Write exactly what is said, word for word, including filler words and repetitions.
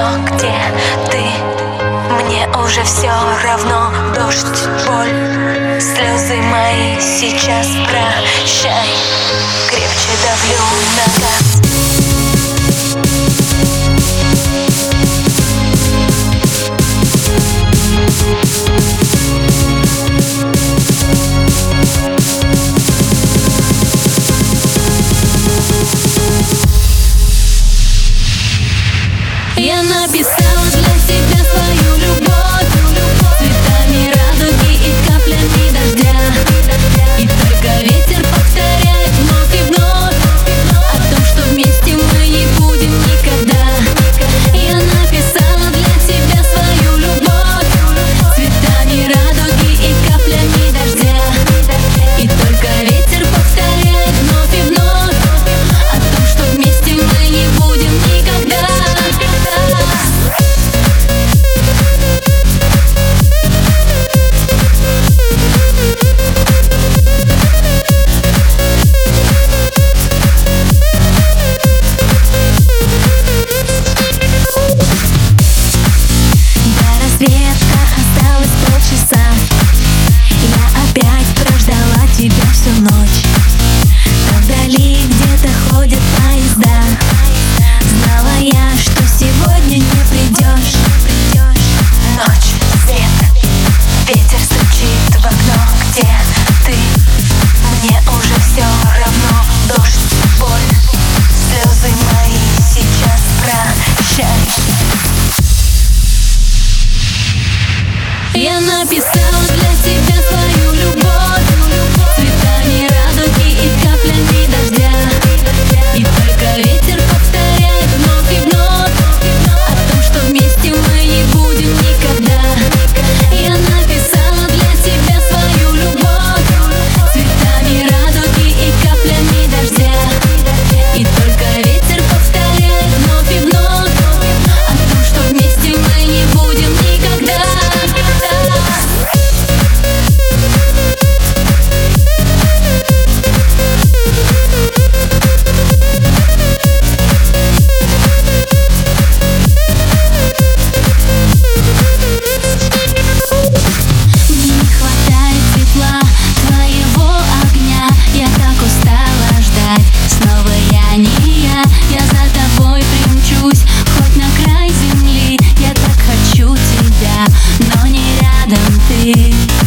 окно, где ты? Мне уже все равно. Дождь, боль, слезы мои сейчас прощай. Крепче давлю на газ. Я написала для тебя свою любовь цветами радуги и каплями дождя. И только ветер повторяет вновь и вновь о том, что вместе мы не будем никогда. Я написала для тебя свою любовь цветами радуги и каплями дождя. И только ветер повторяет вновь и вновь о том, что вместе мы не будем никогда. Осталось полчаса. Я опять прождала тебя всю ночь. Там вдали где-то ходят поезда. Знала я, что сегодня не придешь. Ночь, свет, ветер стучит в окно, где ты? Мне уже все равно. Дождь, боль, слезы мои сейчас прощай. Я написала для тебя свою любовь цветами радуги и каплями дождя. И только ветер повторяет вновь и вновь о том, что вместе мы не будем никогда. Я написала для тебя свою любовь цветами радуги и каплями дождя. И только ветер повторяет вновь и вновь о том, что вместе мы не будем никогда. Я за тобой примчусь, хоть на край земли. Я так хочу тебя, но не рядом ты.